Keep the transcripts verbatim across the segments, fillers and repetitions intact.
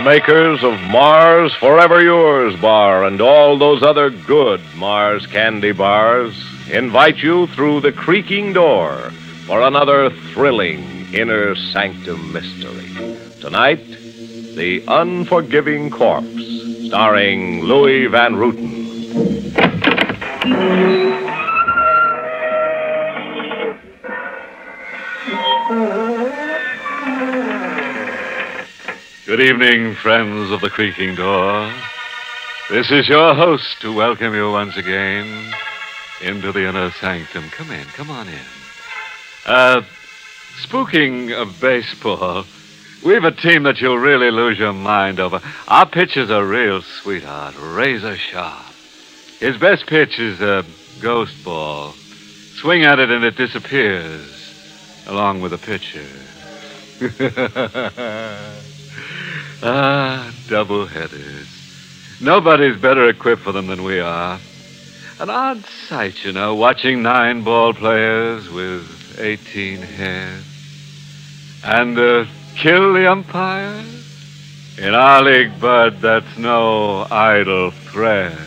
makers of Mars Forever Yours bar and all those other good Mars candy bars invite you through the creaking door for another thrilling inner sanctum mystery. Tonight, The Unforgiving Corpse, starring Louis Van Rooten. Good evening, friends of the creaking door. This is your host to welcome you once again into the inner sanctum. Come in, come on in. Uh, spooking of baseball, we've a team that you'll really lose your mind over. Our pitcher's a real sweetheart, razor sharp. His best pitch is a ghost ball. Swing at it and it disappears, along with the pitcher. Ah, double-headers. Nobody's better equipped for them than we are. An odd sight, you know, watching nine ball players with eighteen heads. And uh, kill the umpire? In our league, Bud, that's no idle threat.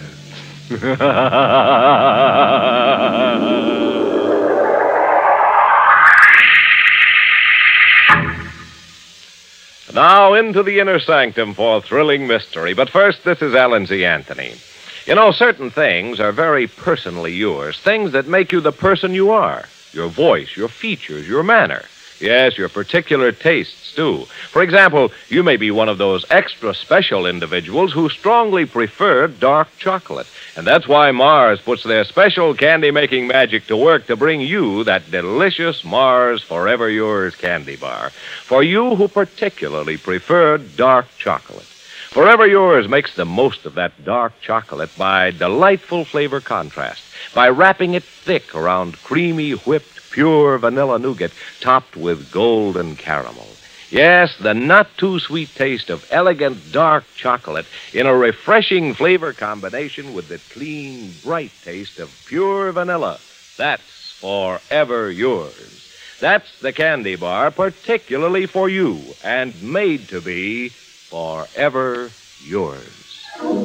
Now into the inner sanctum for thrilling mystery. But first, this is Alan Z. Anthony. You know, certain things are very personally yours, things that make you the person you are. Your voice, your features, your manner. Yes, your particular tastes, too. For example, you may be one of those extra special individuals who strongly prefer dark chocolate. And that's why Mars puts their special candy-making magic to work to bring you that delicious Mars Forever Yours candy bar. For you who particularly prefer dark chocolate. Forever Yours makes the most of that dark chocolate by delightful flavor contrast, by wrapping it thick around creamy, whipped, pure vanilla nougat topped with golden caramel. Yes, the not-too-sweet taste of elegant dark chocolate in a refreshing flavor combination with the clean, bright taste of pure vanilla. That's Forever Yours. That's the candy bar particularly for you and made to be forever yours.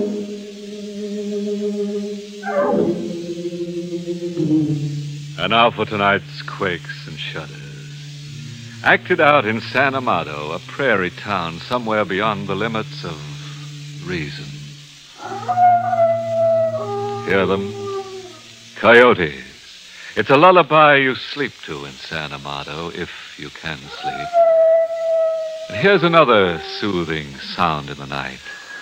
And now for tonight's Quakes and Shudders. Acted out in San Amado, a prairie town somewhere beyond the limits of reason. Hear them? Coyotes. It's a lullaby you sleep to in San Amado, if you can sleep. And here's another soothing sound in the night.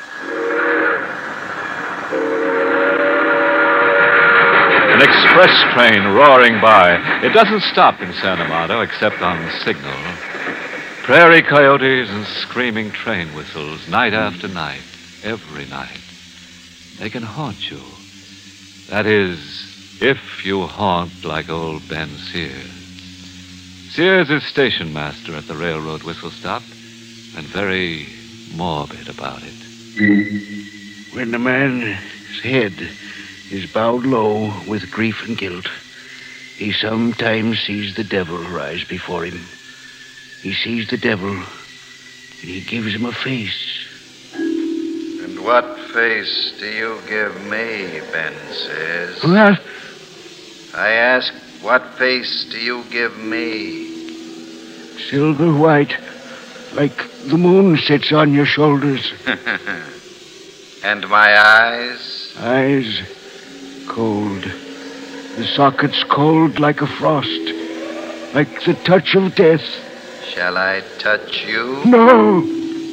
An express train roaring by. It doesn't stop in San Amado except on signal. Prairie coyotes and screaming train whistles night after night, every night. They can haunt you. That is, if you haunt like old Ben Sears. Sears is station master at the railroad whistle stop and very morbid about it. When the man's head is bowed low with grief and guilt, he sometimes sees the devil rise before him. He sees the devil, and he gives him a face. And what face do you give me, Ben says? What? I ask, what face do you give me? Silver white, like the moon sits on your shoulders. And my eyes? Eyes cold. The sockets cold like a frost, like the touch of death. Shall I touch you? No!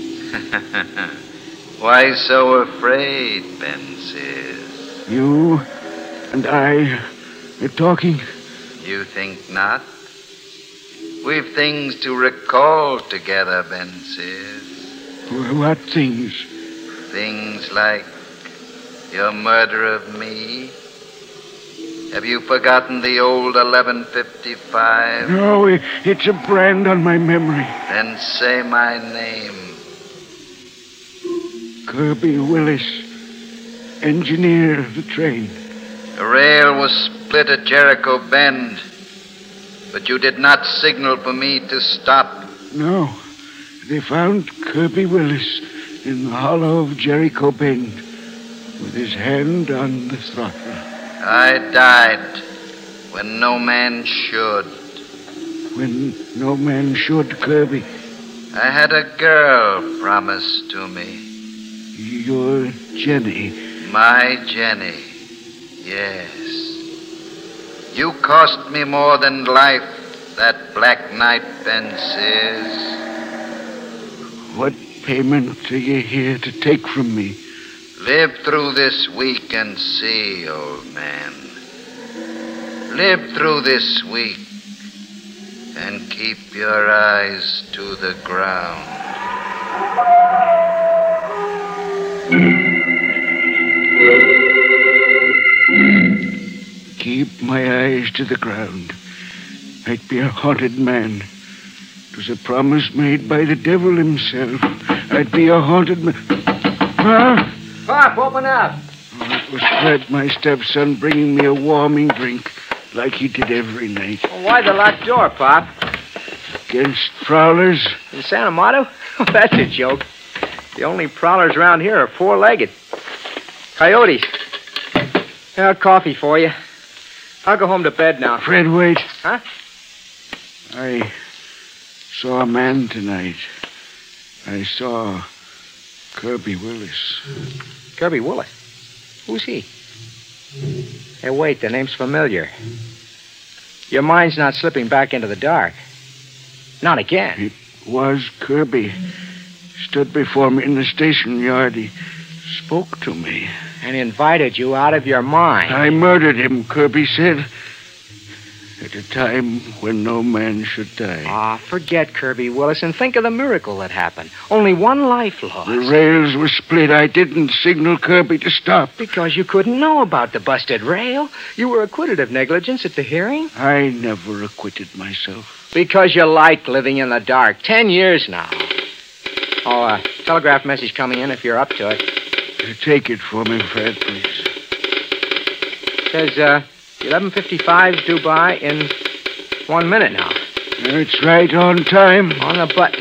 Why so afraid, Ben says? You and I are talking. You think not? We've things to recall together, Ben says. What things? Things like your murder of me. Have you forgotten the old eleven fifty-five? No, it's a brand on my memory. Then say my name. Kirby Willis, engineer of the train. The rail was split at Jericho Bend, but you did not signal for me to stop. No, they found Kirby Willis in the hollow of Jericho Bend, with his hand on the throttle. I died when no man should. When no man should, Kirby. I had a girl promised to me. Your Jenny. My Jenny, yes. You cost me more than life, that black night, Ben Sears. What payment are you here to take from me? Live through this week and see, old man. Live through this week and keep your eyes to the ground. Keep my eyes to the ground. I'd be a haunted man. It was a promise made by the devil himself. I'd be a haunted man. Huh? Pop, open up. Oh, it was Fred, my stepson, bringing me a warming drink, like he did every night. Well, why the locked door, Pop? Against prowlers? In Santa Mato? Oh, that's a joke. The only prowlers around here are four-legged. Coyotes. Now, coffee for you. I'll go home to bed now. Fred, wait. Huh? I saw a man tonight. I saw Kirby Willis. Kirby Willis? Who's he? Hey, wait, the name's familiar. Your mind's not slipping back into the dark. Not again. It was Kirby. Stood before me in the station yard. He spoke to me. And invited you out of your mind. I murdered him, Kirby said. At a time when no man should die. Ah, forget Kirby Willis and think of the miracle that happened. Only one life lost. The rails were split. I didn't signal Kirby to stop. Because you couldn't know about the busted rail. You were acquitted of negligence at the hearing. I never acquitted myself. Because you liked living in the dark. Ten years now. Oh, a telegraph message coming in if you're up to it. Take it for me, Fred, please. Says, uh, eleven fifty-five due by in one minute now. It's right on time. On the button.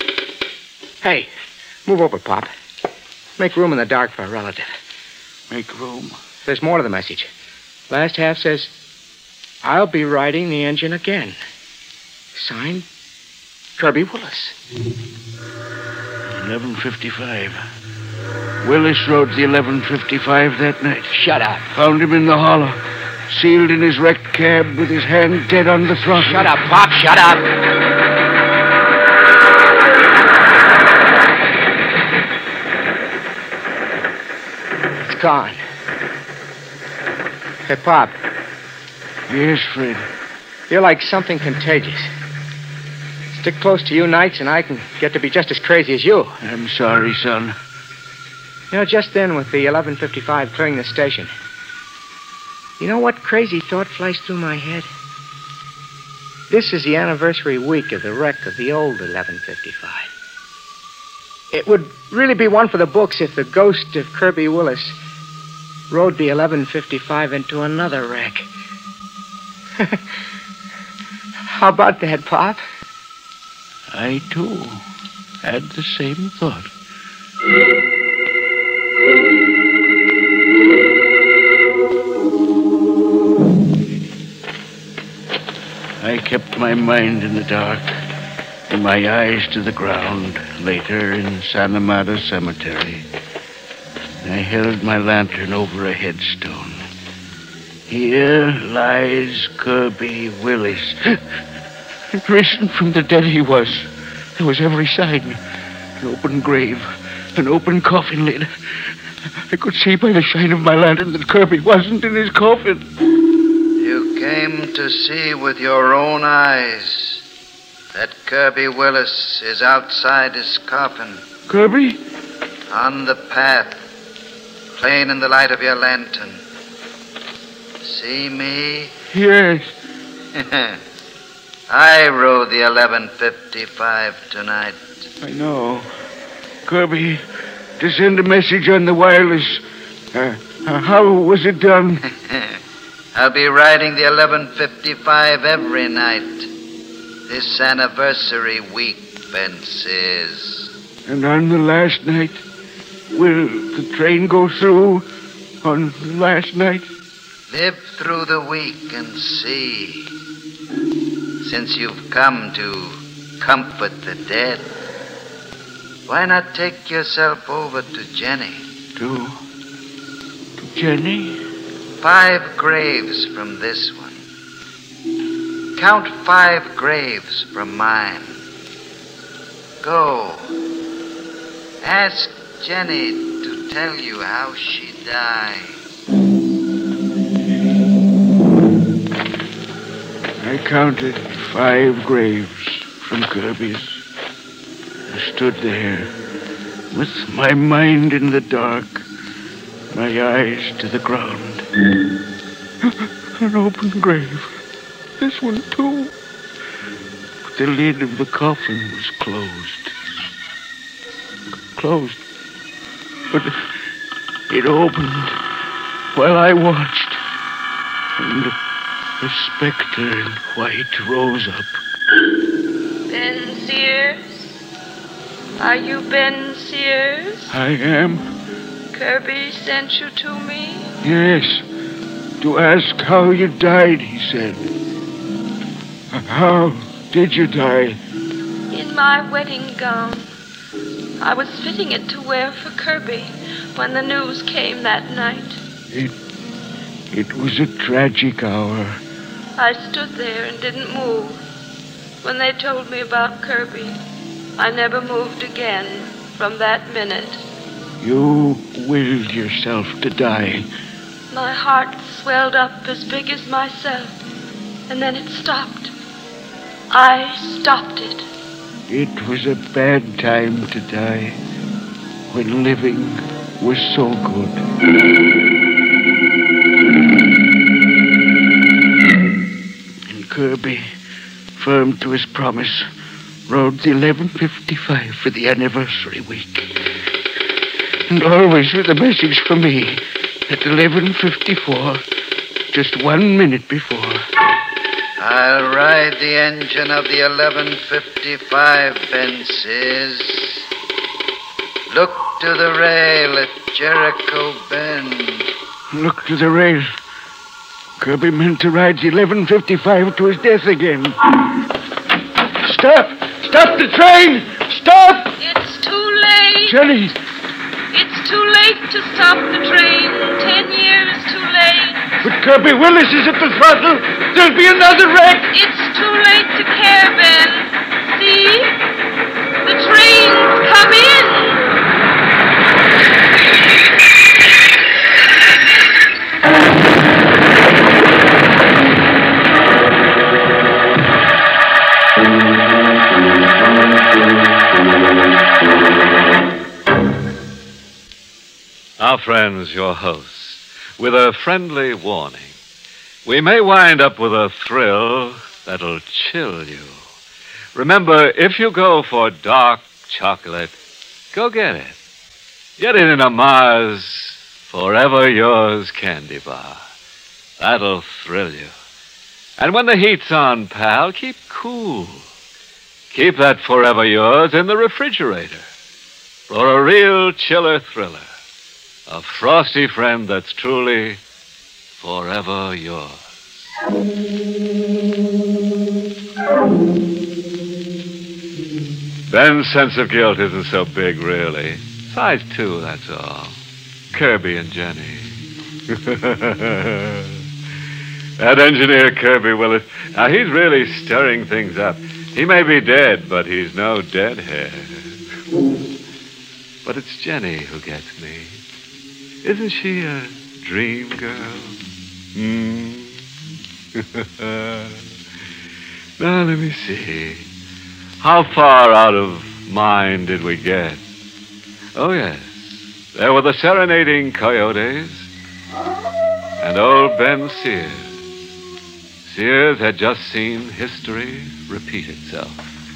Hey, move over, Pop. Make room in the dark for a relative. Make room. There's more to the message. Last half says, I'll be riding the engine again. Signed, Kirby Willis. eleven fifty-five. Willis rode the eleven fifty-five that night. Shut up. Found him in the hollow, sealed in his wrecked cab with his hand dead on the throttle. Shut up, Pop, shut up. It's gone. Hey, Pop, Yes, Fred. you're like something contagious. Stick close to you nights and I can get to be just as crazy as you. I'm sorry, son. You know, just then with the eleven fifty-five clearing the station, you know what crazy thought flashed through my head? This is the anniversary week of the wreck of the old eleven fifty-five. It would really be one for the books if the ghost of Kirby Willis rode the eleven fifty-five into another wreck. How about that, Pop? I, too, had the same thought. I kept my mind in the dark and my eyes to the ground later in San Amado Cemetery. I held my lantern over a headstone. Here lies Kirby Willis. Risen from the dead he was. There was every sign. An open grave, an open coffin lid. I could see by the shine of my lantern that Kirby wasn't in his coffin. You came to see with your own eyes that Kirby Willis is outside his coffin. Kirby? On the path, plain in the light of your lantern. See me? Yes. I rode the eleven fifty-five tonight. I know. Kirby, to send a message on the wireless. Uh, uh, how was it done? I'll be riding the eleven fifty-five every night. This anniversary week, Ben says. And on the last night, will the train go through on the last night? Live through the week and see. Since you've come to comfort the dead, why not take yourself over to Jenny? To... to Jenny? Five graves from this one. Count five graves from mine. Go. Ask Jenny to tell you how she died. I counted five graves from Kirby's. I stood there with my mind in the dark, my eyes to the ground. An open grave. This one, too. But the lid of the coffin was closed. Closed. But it opened while I watched. And a specter in white rose up. Ben Sears? Are you Ben Sears? I am. Kirby sent you to me? Yes. To ask how you died, he said. How did you die? In my wedding gown. I was fitting it to wear for Kirby when the news came that night. It... it was a tragic hour. I stood there and didn't move. When they told me about Kirby, I never moved again from that minute. You willed yourself to die. My heart swelled up as big as myself, and then it stopped. I stopped it. It was a bad time to die, when living was so good. And Kirby, firm to his promise, rode the eleven fifty-five for the anniversary week. And always with a message for me at eleven fifty-four, just one minute before. I'll ride the engine of the eleven fifty-five, Ben says. Look to the rail at Jericho Bend. Look to the rail. Kirby meant to ride the eleven fifty-five to his death again. Stop! Stop the train! Stop! It's too late. Jenny! It's too late to stop the train. Ten years too late. But Kirby Willis is at the throttle. There'll be another wreck. It's too late to care, Ben. See? The train's come in. Our friends, your hosts, with a friendly warning. We may wind up with a thrill that'll chill you. Remember, if you go for dark chocolate, go get it. Get it in a Mars Forever Yours candy bar. That'll thrill you. And when the heat's on, pal, keep cool. Keep that Forever Yours in the refrigerator for a real chiller thriller. A frosty friend that's truly forever yours. Ben's sense of guilt isn't so big, really. Size two, that's all. Kirby and Jenny. That engineer Kirby Willis, now he's really stirring things up. He may be dead, but he's no deadhead. But it's Jenny who gets me. Isn't she a dream girl? Hmm. Now, let me see. How far out of mind did we get? Oh, yes. There were the serenading coyotes and old Ben Sears. Sears had just seen history repeat itself.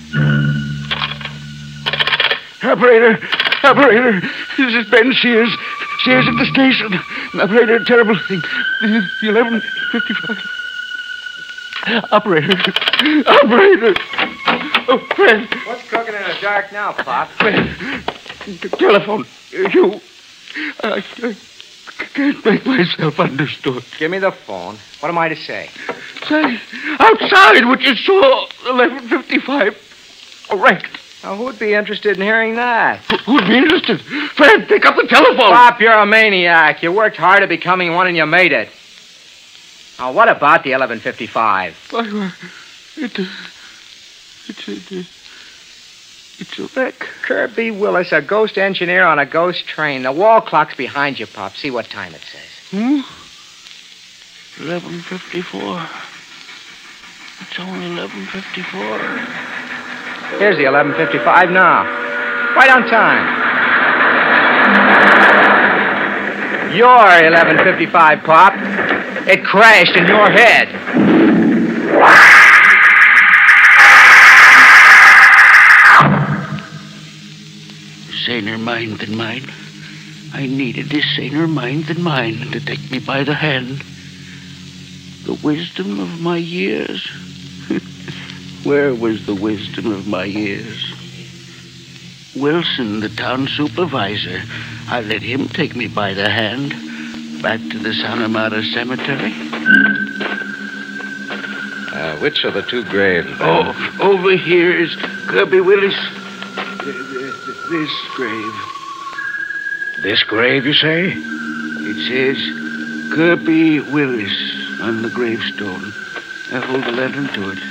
Operator! Operator! This is Ben Sears. Sears at the station. Operator, terrible thing. The eleven fifty-five. Operator. Operator. Oh, Fred. What's cooking in the dark now, Pop? Fred. The telephone. You. I, I can't make myself understood. Give me the phone. What am I to say? Say, outside what you saw, eleven fifty-five. Correct. Now, who'd be interested in hearing that? Who'd be interested? Fred, pick up the telephone. Pop, you're a maniac. You worked hard at becoming one and you made it. Now, what about the eleven fifty-five? I, it, uh, it's, a, uh, it's a wreck. Kirby Willis, a ghost engineer on a ghost train. The wall clock's behind you, Pop. See what time it says. Hmm? eleven fifty-four. It's only eleven fifty-four. Here's the eleven fifty-five now. Right on time. Your eleven fifty-five, Pop. It crashed in your head. Saner mind than mine. I needed a saner mind than mine to take me by the hand. The wisdom of my years. Where was the wisdom of my years? Wilson, the town supervisor, I let him take me by the hand back to the Santa Marta Cemetery. Uh, which are the two graves, Ben? Oh, over here is Kirby Willis. This grave. This grave, you say? It says Kirby Willis on the gravestone. I hold the lantern to it.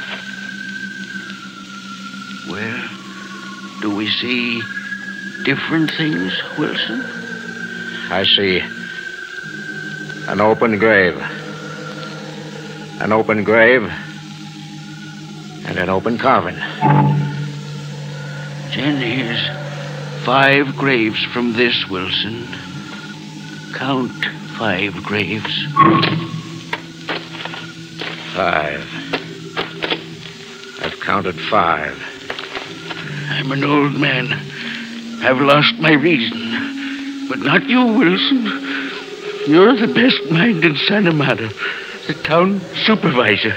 Well, do we see different things, Wilson? I see an open grave. An open grave and an open coffin. Then here's five graves from this, Wilson. Count five graves. Five. I've counted five. I'm an old man. I've lost my reason. But not you, Wilson. You're the best mind in Santa Marta. The town supervisor.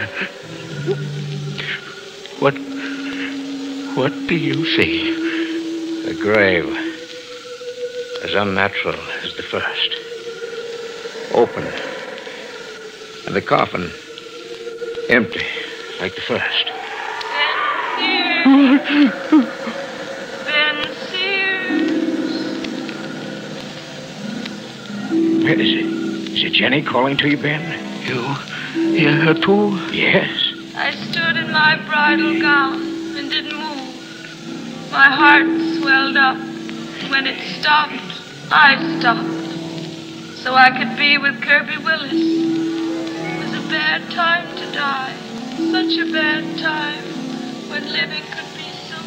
What... What do you say? The grave. As unnatural as the first. Open. And the coffin. Empty, like the first. Ben Sears. Where is it? Is it Jenny calling to you, Ben? You hear her too? Yes. I stood in my bridal gown and didn't move. My heart swelled up. When it stopped, I stopped. So I could be with Kirby Willis. It was a bad time to die. Such a bad time when living could be so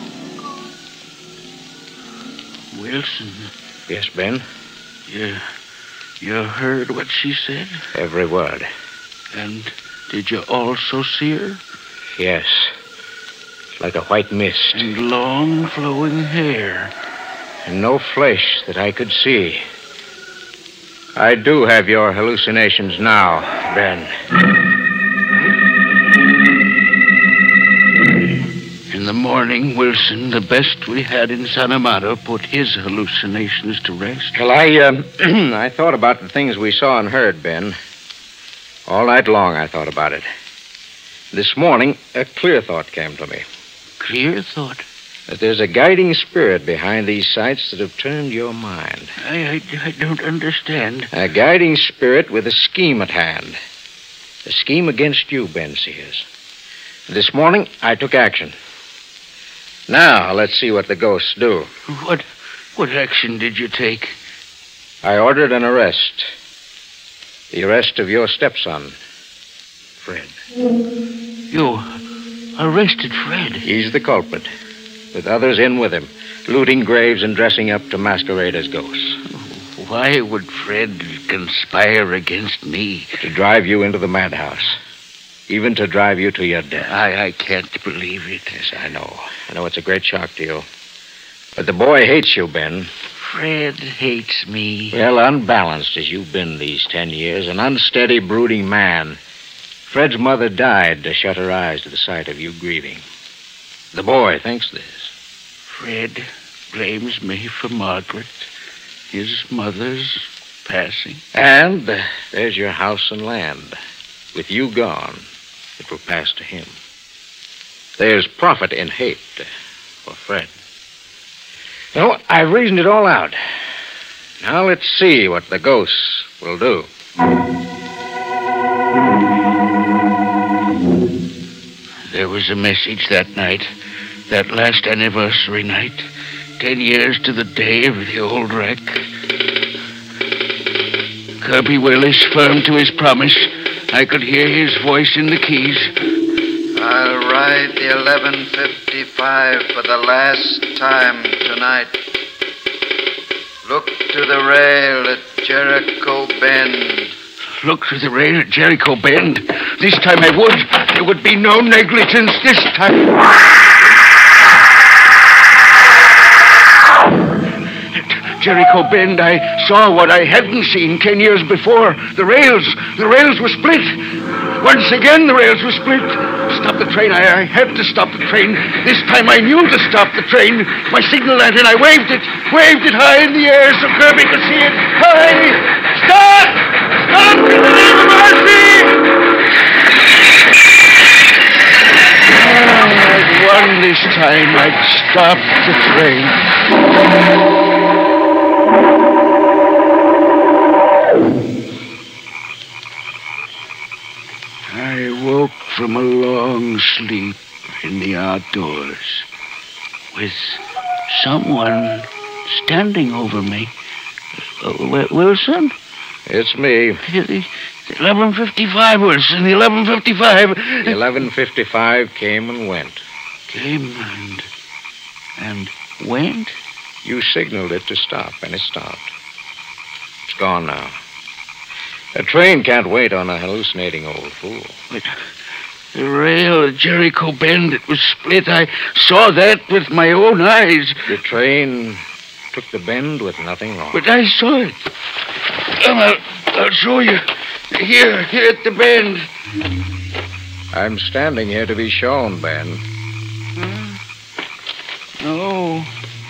good. Wilson, Yes, Ben? you, you heard what she said? Every word. And did you also see her? Yes. Like a white mist. And long flowing hair. And no flesh that I could see. I do have your hallucinations now, Ben. In the morning, Wilson, the best we had in Santa Marta, put his hallucinations to rest. Well, I, uh, I thought about the things we saw and heard, Ben. All night long, I thought about it. This morning, a clear thought came to me. Clear thought. That there's a guiding spirit behind these sights that have turned your mind. I, I, I don't understand. A guiding spirit with a scheme at hand. A scheme against you, Ben Sears. This morning, I took action. Now, let's see what the ghosts do. What, what action did you take? I ordered an arrest. The arrest of your stepson, Fred. You arrested Fred? He's the culprit, with others in with him, looting graves and dressing up to masquerade as ghosts. Why would Fred conspire against me? To drive you into the madhouse. Even to drive you to your death. I, I can't believe it. Yes, I know. I know it's a great shock to you. But the boy hates you, Ben. Fred hates me. Well, unbalanced as you've been these ten years, an unsteady, brooding man. Fred's mother died to shut her eyes to the sight of you grieving. The boy thinks this. Fred blames me for Margaret, his mother's passing. And uh, there's your house and land. With you gone, it will pass to him. There's profit in hate uh, for Fred. No, I've reasoned it all out. Now let's see what the ghosts will do. There was a message that night, that last anniversary night, ten years to the day of the old wreck. Kirby Willis firm to his promise. I could hear his voice in the keys. I'll ride the eleven fifty-five for the last time tonight. Look to the rail at Jericho Bend. Look to the rail at Jericho Bend. This time I would. There would be no negligence this time. Jericho Bend, I saw what I hadn't seen ten years before. The rails, the rails were split. Once again, the rails were split. Stop the train. I, I had to stop the train. This time I knew to stop the train. My signal lantern, I waved it, waved it high in the air so Kirby could see it. Hurry! Stop! Stop in the name of mercy! Oh, I'd won this time. I'd stopped the train. I woke from a long sleep in the outdoors with someone standing over me. Uh, Wi- Wilson? It's me. The eleven fifty-five, Wilson, the eleven fifty-five. The eleven fifty-five came and went. Came and... and went? You signaled it to stop, and it stopped. It's gone now. A train can't wait on a hallucinating old fool. But the rail at Jericho Bend, it was split. I saw that with my own eyes. The train took the bend with nothing wrong. But I saw it. Come, I'll, I'll show you. Here, here at the bend. I'm standing here to be shown, Ben. Huh? No.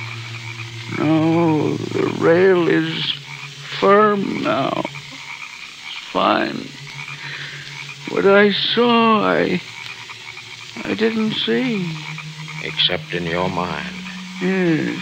No, the rail is firm now. Fine. What I saw, I... I didn't see. Except in your mind. Yes.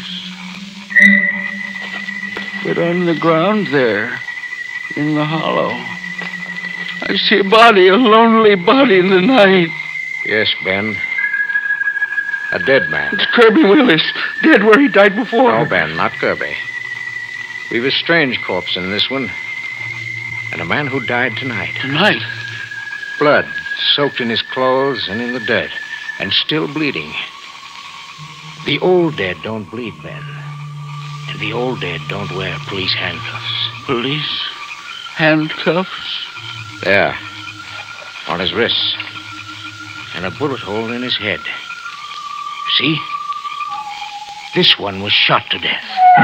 But on the ground there, in the hollow, I see a body, a lonely body in the night. Yes, Ben. A dead man. It's Kirby Willis, dead where he died before. No, Ben, not Kirby. We've a strange corpse in this one. And a man who died tonight. Tonight? Blood soaked in his clothes and in the dirt. And still bleeding. The old dead don't bleed, Ben. And the old dead don't wear police handcuffs. Police handcuffs? There. On his wrists. And a bullet hole in his head. See? This one was shot to death.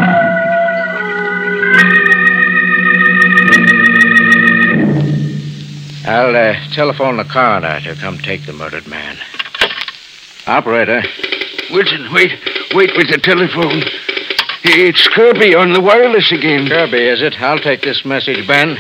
I'll uh, telephone the coroner to come take the murdered man. Operator. Wilson, wait. Wait with the telephone. It's Kirby on the wireless again. Kirby, is it? I'll take this message, Ben.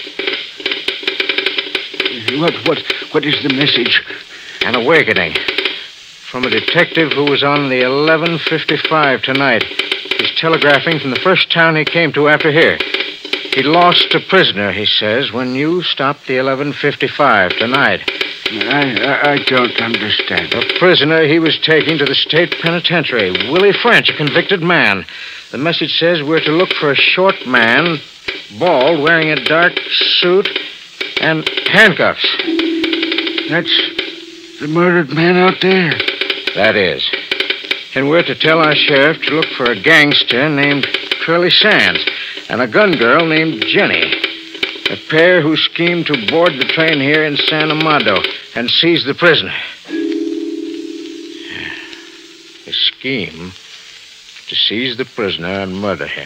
What, what, what is the message? An awakening. From a detective who was on the eleven fifty-five tonight. He's telegraphing from the first town he came to after here. He lost a prisoner, he says, when you stopped the eleven fifty-five tonight. I, I, I don't understand. A prisoner he was taking to the state penitentiary. Willie French, a convicted man. The message says we're to look for a short man, bald, wearing a dark suit, and handcuffs. That's the murdered man out there. That is. And we're to tell our sheriff to look for a gangster named Curly Sands and a gun girl named Jenny. A pair who schemed to board the train here in San Amado and seize the prisoner. A scheme to seize the prisoner and murder him.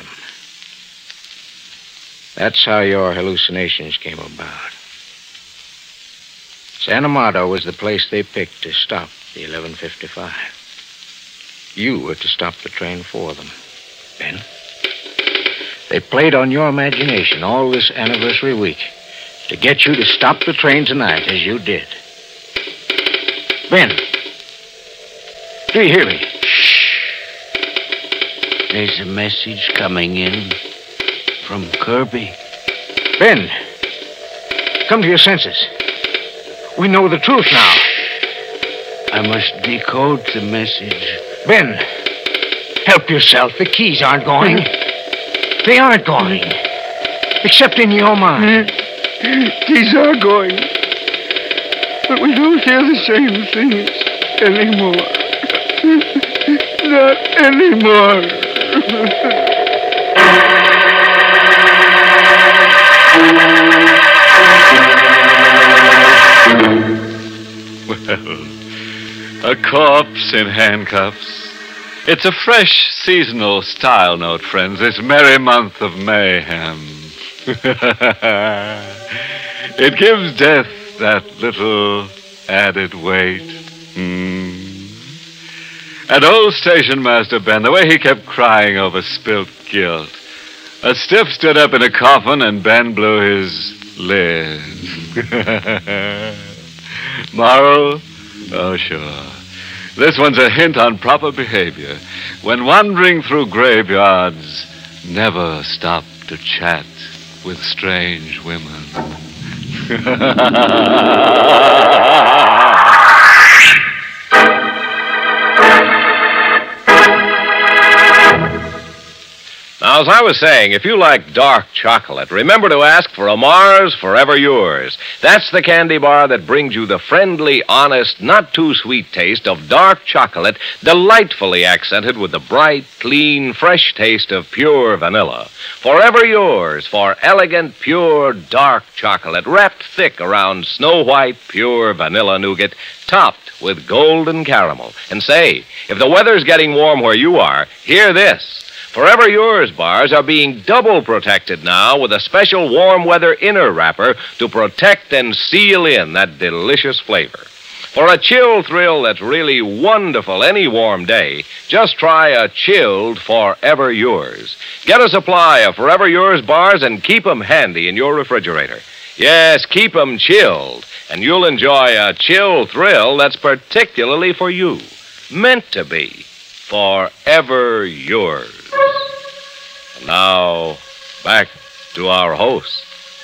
That's how your hallucinations came about. San Amado was the place they picked to stop the eleven fifty-five. You were to stop the train for them, Ben. They played on your imagination all this anniversary week to get you to stop the train tonight, as you did. Ben, do you hear me? Shh. There's a message coming in from Kirby. Ben, come to your senses. We know the truth now. I must decode the message. Ben, help yourself. The keys aren't going. They aren't going. Except in your mind. Keys are going. But we don't hear the same things anymore. Not anymore. Well, a corpse in handcuffs. It's a fresh seasonal style note, friends, this merry month of mayhem. It gives death that little added weight. Mm. And old station master Ben, the way he kept crying over spilt guilt. A stiff stood up in a coffin and Ben blew his lid. Moral? Oh, sure. This one's a hint on proper behavior. When wandering through graveyards, never stop to chat with strange women. Now, as I was saying, if you like dark chocolate, remember to ask for a Mars Forever Yours. That's the candy bar that brings you the friendly, honest, not-too-sweet taste of dark chocolate, delightfully accented with the bright, clean, fresh taste of pure vanilla. Forever Yours for elegant, pure, dark chocolate, wrapped thick around snow-white, pure vanilla nougat, topped with golden caramel. And say, if the weather's getting warm where you are, hear this. Forever Yours bars are being double protected now with a special warm weather inner wrapper to protect and seal in that delicious flavor. For a chill thrill that's really wonderful any warm day, just try a chilled Forever Yours. Get a supply of Forever Yours bars and keep 'em handy in your refrigerator. Yes, keep 'em chilled, and you'll enjoy a chill thrill that's particularly for you. Meant to be. Forever Yours. And now, back to our host.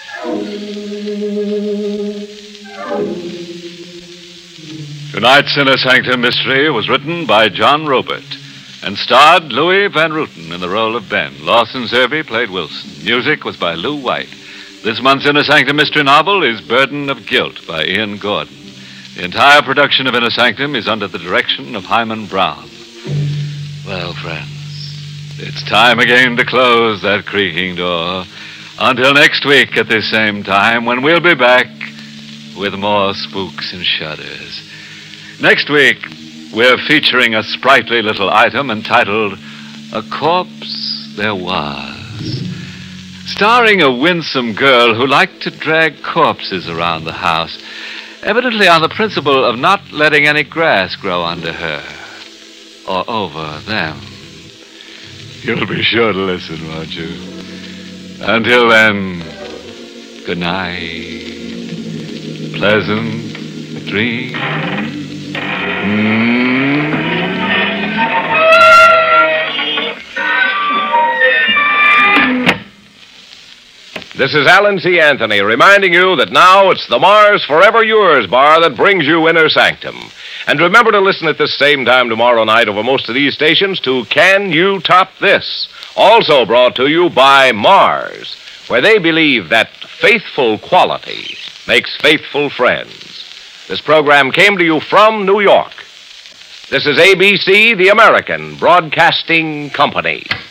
Tonight's Inner Sanctum Mystery was written by John Robert and starred Louis Van Ruten in the role of Ben. Lawson Zerby played Wilson. Music was by Lou White. This month's Inner Sanctum Mystery novel is Burden of Guilt by Ian Gordon. The entire production of Inner Sanctum is under the direction of Hyman Brown. Well, friends, it's time again to close that creaking door. Until next week at this same time, when we'll be back with more spooks and shudders. Next week, we're featuring a sprightly little item entitled A Corpse There Was, starring a winsome girl who liked to drag corpses around the house, evidently on the principle of not letting any grass grow under her or over them. You'll be sure to listen, won't you? Until then, good night. Pleasant dreams. Mm. This is Alan C. Anthony reminding you that now it's the Mars Forever Yours bar that brings you Inner Sanctum. And remember to listen at this same time tomorrow night over most of these stations to Can You Top This? Also brought to you by Mars, where they believe that faithful quality makes faithful friends. This program came to you from New York. This is A B C, the American Broadcasting Company.